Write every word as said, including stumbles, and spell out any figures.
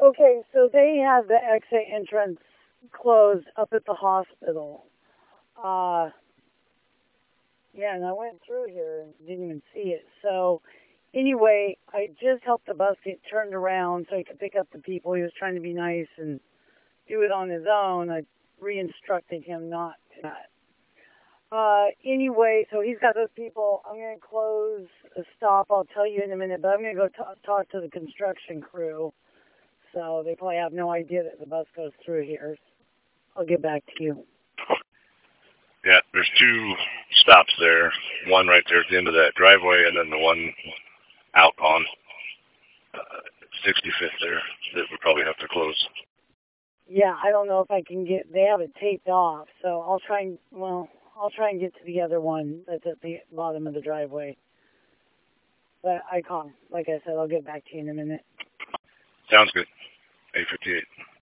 Okay, so they have the exit entrance closed up at the hospital. Uh, yeah, and I went through here and didn't even see it. So anyway, I just helped the bus get turned around so he could pick up the people. He was trying to be nice and do it on his own. I re-instructed him not to that. Uh, anyway, so he's got those people. I'm going to close a stop. I'll tell you in a minute, but I'm going to go t- talk to the construction crew. So they probably have no idea that the bus goes through here. I'll get back to you. Yeah, there's two stops there. One right there at the end of that driveway, and then the one out on uh, sixty-fifth there that we probably have to close. Yeah, I don't know if I can get. They have it taped off, so I'll try and well, I'll try and get to the other one that's at the bottom of the driveway. But I can't. Like I said, I'll get back to you in a minute. Sounds good. eight fifty-eight.